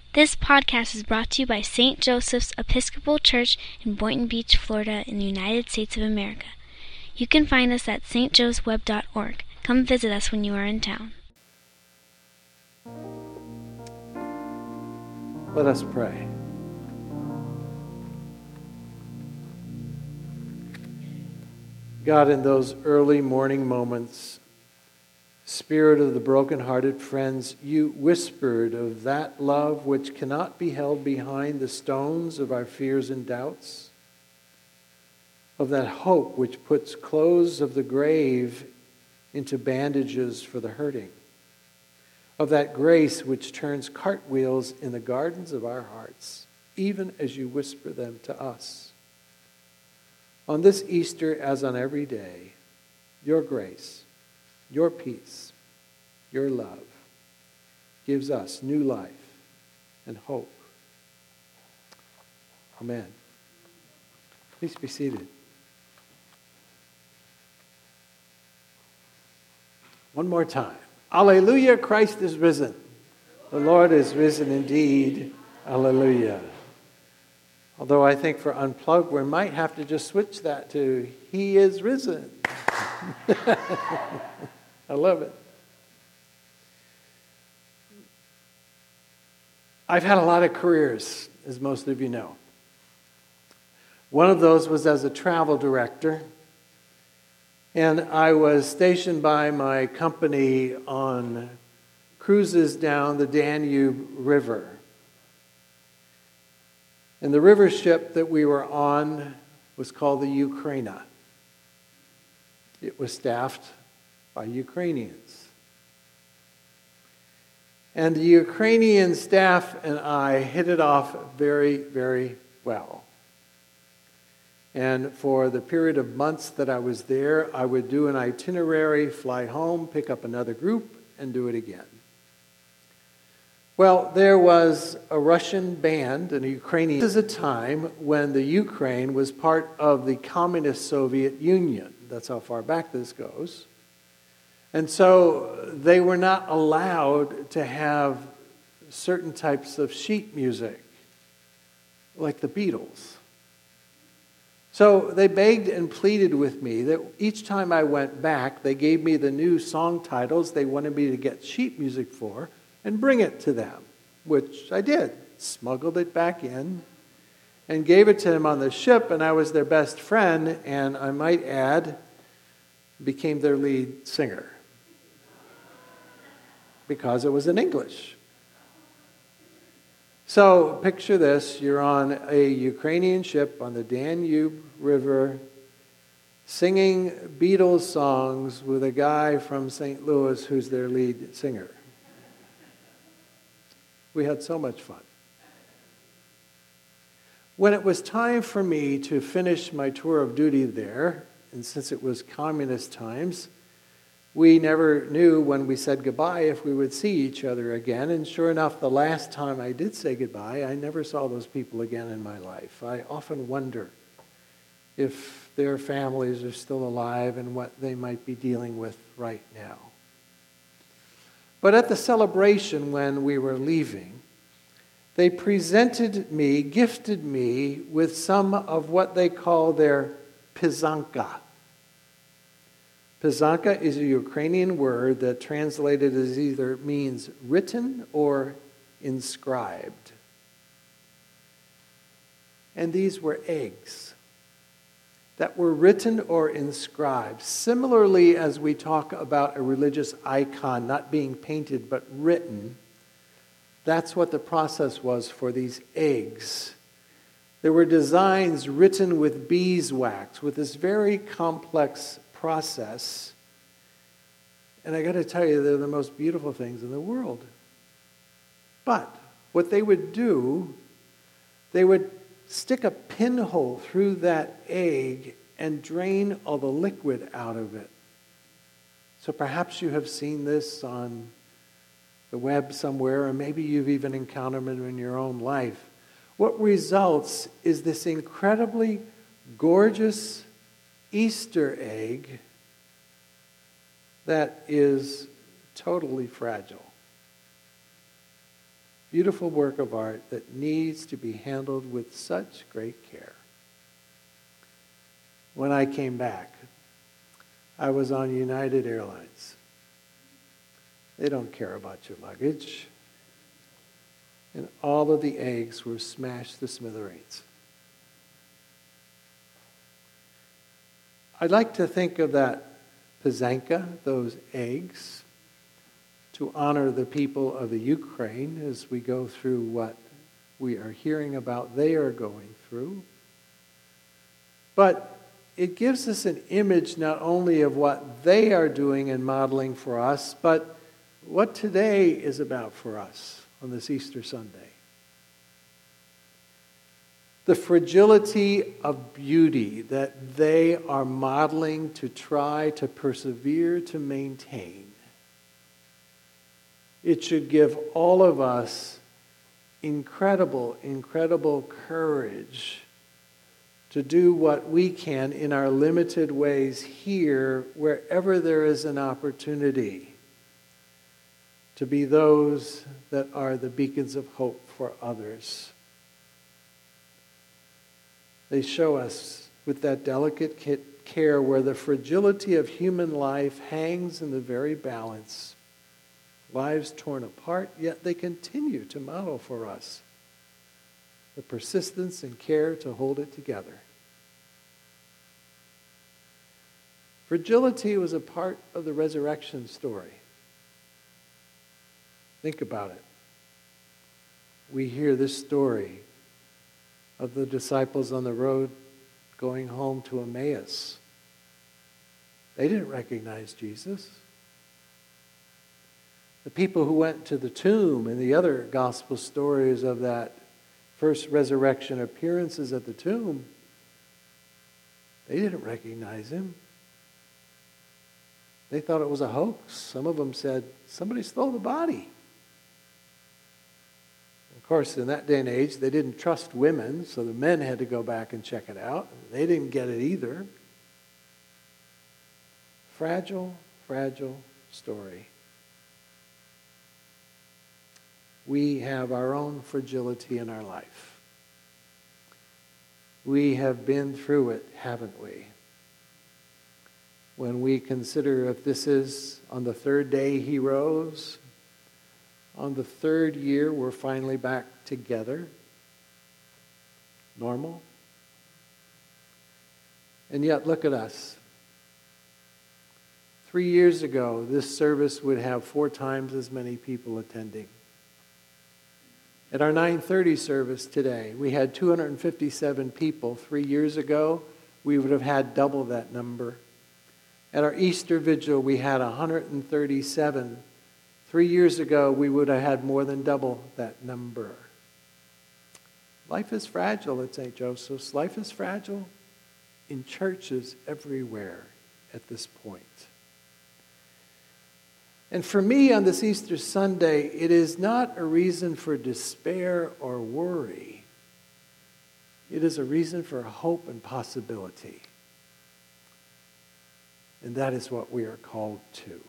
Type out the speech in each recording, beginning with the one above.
This podcast is brought to you by St. Joseph's Episcopal Church in Boynton Beach, Florida, in the United States of America. You can find us at stjosephweb.org. Come visit us when you are in town. Let us pray. God, in those early morning moments, Spirit of the broken-hearted friends, you whispered of that love which cannot be held behind the stones of our fears and doubts, of that hope which puts clothes of the grave into bandages for the hurting, of that grace which turns cartwheels in the gardens of our hearts, even as you whisper them to us. On this Easter, as on every day, your grace, your peace, your love gives us new life and hope. Amen. Please be seated. One more time. Alleluia, Christ is risen. The Lord is risen indeed. Alleluia. Although I think for Unplugged, we might have to just switch that to He is risen. I love it. I've had a lot of careers, as most of you know. One of those was as a travel director, and I was stationed by my company on cruises down the Danube River. And the river ship that we were on was called the Ukraina. It was staffed by Ukrainians. And the Ukrainian staff and I hit it off very, very well. And for the period of months that I was there, I would do an itinerary, fly home, pick up another group, and do it again. Well, there was a Russian band and a Ukrainian. This is a time when the Ukraine was part of the Communist Soviet Union. That's how far back this goes. And so they were not allowed to have certain types of sheet music, like the Beatles. So they begged and pleaded with me that each time I went back, they gave me the new song titles they wanted me to get sheet music for and bring it to them, which I did. Smuggled it back in and gave it to them on the ship, and I was their best friend, and I might add, became their lead singer because it was in English. So picture this, you're on a Ukrainian ship on the Danube River singing Beatles songs with a guy from St. Louis who's their lead singer. We had so much fun. When it was time for me to finish my tour of duty there, and since it was communist times, we never knew when we said goodbye if we would see each other again. And sure enough, the last time I did say goodbye, I never saw those people again in my life. I often wonder if their families are still alive and what they might be dealing with right now. But at the celebration when we were leaving, they presented me, gifted me with some of what they call their pysanka. Pysanka is a Ukrainian word that translated as either means written or inscribed. And these were eggs that were written or inscribed. Similarly, as we talk about a religious icon not being painted but written, that's what the process was for these eggs. There were designs written with beeswax, with this very complex process. And I got to tell you, they're the most beautiful things in the world. But what they would do, they would stick a pinhole through that egg and drain all the liquid out of it. So perhaps you have seen this on the web somewhere, or maybe you've even encountered it in your own life. What results is this incredibly gorgeous Easter egg that is totally fragile. Beautiful work of art that needs to be handled with such great care. When I came back, I was on United Airlines. They don't care about your luggage. And all of the eggs were smashed to smithereens. I'd like to think of that Pysanka, those eggs, to honor the people of the Ukraine as we go through what we are hearing about they are going through. But it gives us an image not only of what they are doing and modeling for us, but what today is about for us on this Easter Sunday. The fragility of beauty that they are modeling to try to persevere to maintain. It should give all of us incredible, incredible courage to do what we can in our limited ways here, wherever there is an opportunity, to be those that are the beacons of hope for others. They show us with that delicate care where the fragility of human life hangs in the very balance. Lives torn apart, yet they continue to model for us the persistence and care to hold it together. Fragility was a part of the resurrection story. Think about it. We hear this story of the disciples on the road going home to Emmaus. They didn't recognize Jesus. The people who went to the tomb and the other gospel stories of that first resurrection appearances at the tomb, they didn't recognize him. They thought it was a hoax. Some of them said, somebody stole the body. Of course, in that day and age, they didn't trust women, so the men had to go back and check it out. They didn't get it either. Fragile, fragile story. We have our own fragility in our life. We have been through it, haven't we? When we consider if this is on the third day he rose, on the third year we're finally back together. Normal. And yet look at us. 3 years ago, this service would have 4 times as many people attending. At our 9:30 service today, we had 257 people. 3 years ago, we would have had double that number. At our Easter vigil, we had 137. 3 years ago, we would have had more than double that number. Life is fragile at St. Joseph's. Life is fragile in churches everywhere at this point. And for me on this Easter Sunday, it is not a reason for despair or worry. It is a reason for hope and possibility. And that is what we are called to.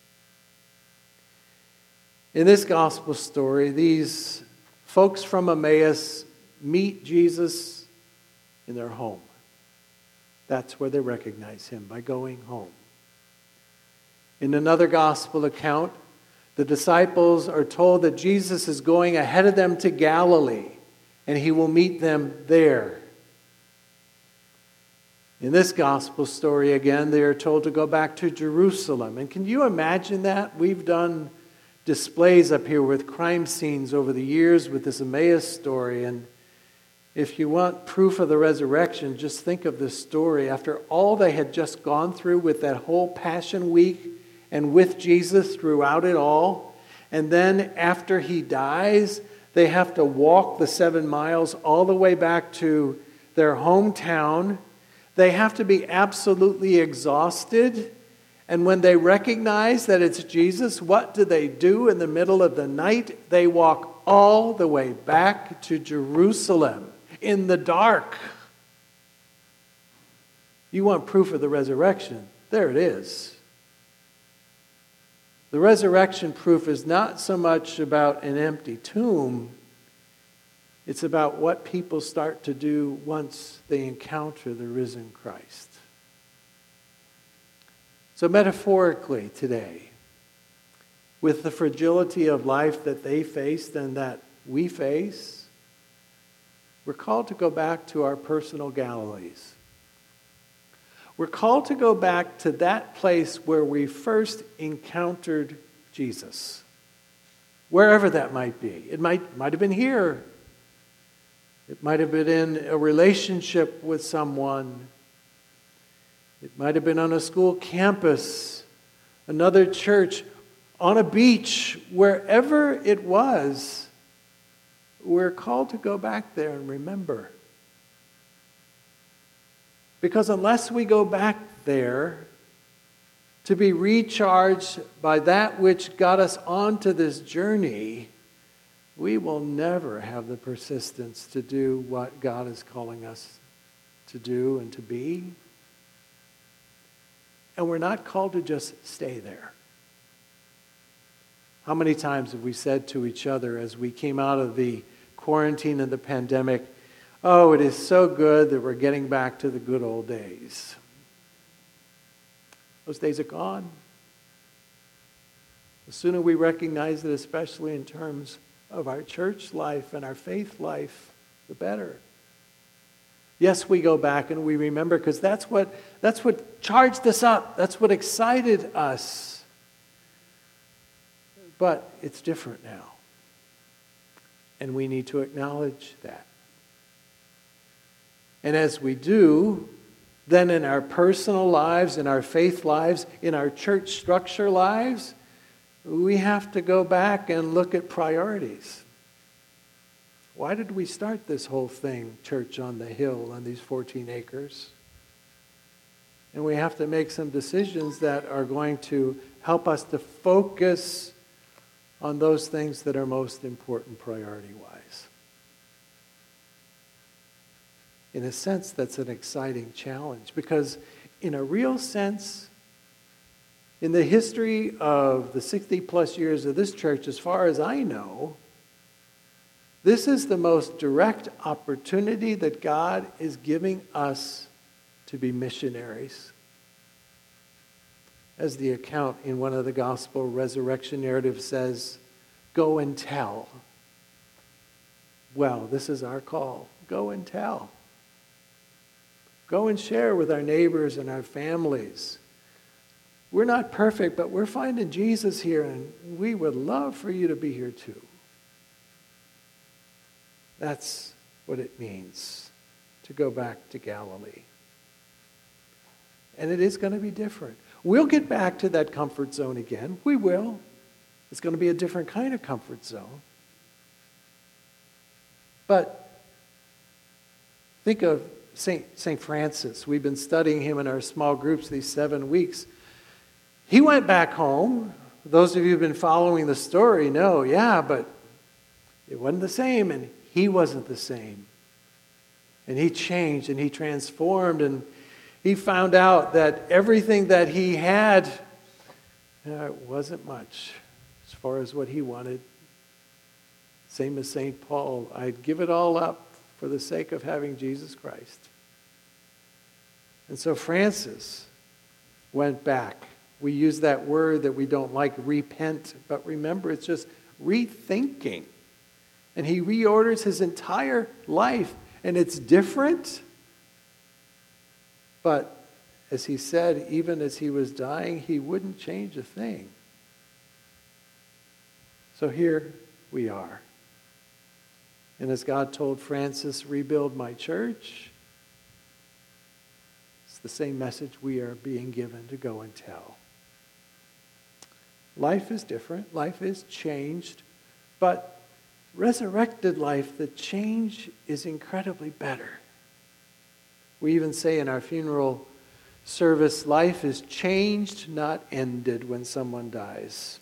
In this gospel story, these folks from Emmaus meet Jesus in their home. That's where they recognize him, by going home. In another gospel account, the disciples are told that Jesus is going ahead of them to Galilee, and he will meet them there. In this gospel story, again, they are told to go back to Jerusalem. And can you imagine that? We've done displays up here with crime scenes over the years with this Emmaus story. And if you want proof of the resurrection, just think of this story. After all they had just gone through with that whole Passion Week and with Jesus throughout it all, and then after he dies, they have to walk the 7 miles all the way back to their hometown. They have to be absolutely exhausted. And when they recognize that it's Jesus, what do in the middle of the night? They walk all the way back to Jerusalem in the dark. You want proof of the resurrection? There it is. The resurrection proof is not so much about an empty tomb. It's about what people start to do once they encounter the risen Christ. So metaphorically today, with the fragility of life that they faced and that we face, we're called to go back to our personal Galilees. We're called to go back to that place where we first encountered Jesus, wherever that might be. It might have been here. It might have been in a relationship with someone. It might have been on a school campus, another church, on a beach, wherever it was. We're called to go back there and remember. Because unless we go back there to be recharged by that which got us onto this journey, we will never have the persistence to do what God is calling us to do and to be. And we're not called to just stay there. How many times have we said to each other as we came out of the quarantine and the pandemic, oh, it is so good that we're getting back to the good old days. Those days are gone. The sooner we recognize it, especially in terms of our church life and our faith life, the better. Yes, we go back and we remember because that's what charged us up. That's what excited us. But it's different now. And we need to acknowledge that. And as we do, then in our personal lives, in our faith lives, in our church structure lives, we have to go back and look at priorities. Why did we start this whole thing, Church on the Hill, on these 14 acres? And we have to make some decisions that are going to help us to focus on those things that are most important priority-wise. In a sense, that's an exciting challenge because in a real sense, in the history of the 60-plus years of this church, as far as I know, this is the most direct opportunity that God is giving us to be missionaries. As the account in one of the gospel resurrection narratives says, go and tell. Well, this is our call. Go and tell. Go and share with our neighbors and our families. We're not perfect, but we're finding Jesus here, and we would love for you to be here too. That's what it means to go back to Galilee. And it is going to be different. We'll get back to that comfort zone again. We will. It's going to be a different kind of comfort zone. But think of St. Francis. We've been studying him in our small groups these 7 weeks. He went back home. Those of you who've been following the story know, yeah, but it wasn't the same, and he wasn't the same. And he changed, and he transformed, and he found out that everything that he had wasn't much as far as what he wanted. Same as St. Paul. I'd give it all up for the sake of having Jesus Christ. And so Francis went back. We use that word that we don't like, repent, but remember, it's just rethinking. And he reorders his entire life, and it's different. But as he said, even as he was dying, he wouldn't change a thing. So here we are. And as God told Francis, rebuild my church, it's the same message we are being given to go and tell. Life is different. Life is changed. But resurrected life, the change is incredibly better. We even say in our funeral service, life is changed, not ended when someone dies.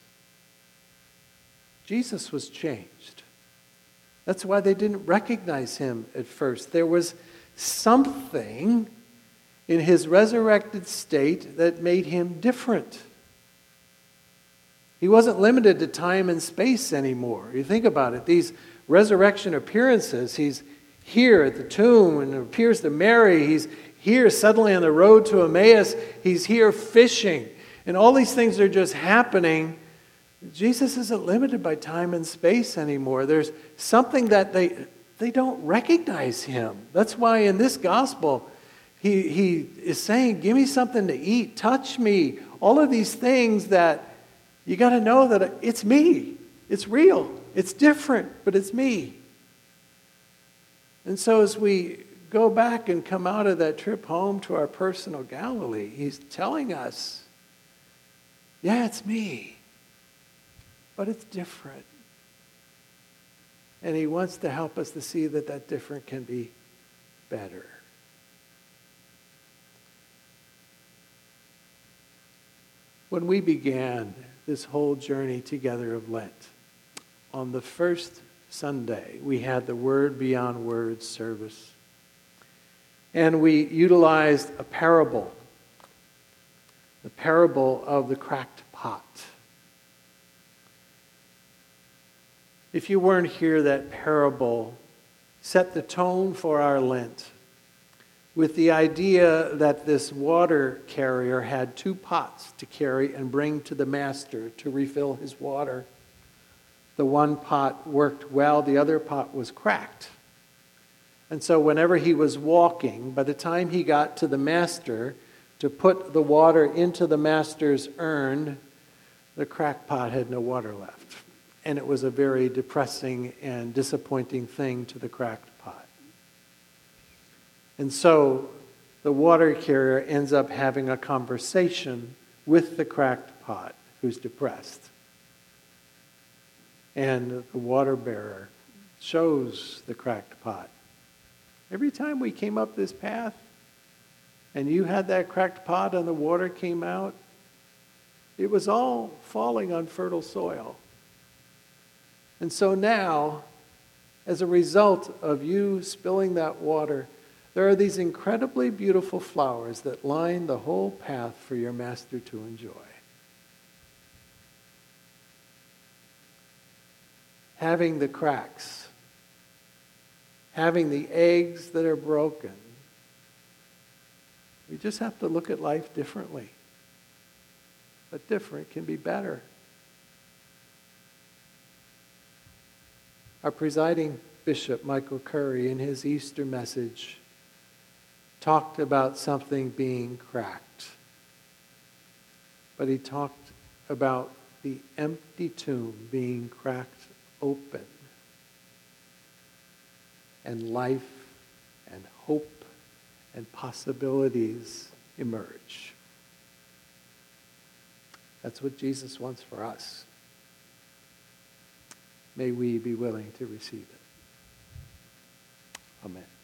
Jesus was changed. That's why they didn't recognize him at first. There was something in his resurrected state that made him different. He wasn't limited to time and space anymore. You think about it, these resurrection appearances, he's here at the tomb and appears to Mary. He's here suddenly on the road to Emmaus. He's here fishing. And all these things are just happening. Jesus isn't limited by time and space anymore. There's something that they don't recognize him. That's why in this gospel, he is saying, give me something to eat, touch me. All of these things that you got to know that it's me. It's real. It's different, but it's me. And so as we go back and come out of that trip home to our personal Galilee, he's telling us, yeah, it's me, but it's different. And he wants to help us to see that that different can be better. When we began this whole journey together of Lent, on the first Sunday, we had the Word Beyond Words service. And we utilized a parable, the parable of the cracked pot. If you weren't here, that parable set the tone for our Lent with the idea that this water carrier had 2 pots to carry and bring to the master to refill his water. The one pot worked well, the other pot was cracked. And so whenever he was walking, by the time he got to the master to put the water into the master's urn, the cracked pot had no water left. And it was a very depressing and disappointing thing to the cracked pot. And so the water carrier ends up having a conversation with the cracked pot who's depressed. And the water bearer shows the cracked pot. Every time we came up this path and you had that cracked pot and the water came out, it was all falling on fertile soil. And so now, as a result of you spilling that water, there are these incredibly beautiful flowers that line the whole path for your master to enjoy. Having the cracks, having the eggs that are broken, we just have to look at life differently. But different can be better. Our presiding bishop, Michael Curry, in his Easter message, talked about something being cracked. But he talked about the empty tomb being cracked open. And life and hope and possibilities emerge. That's what Jesus wants for us. May we be willing to receive it. Amen.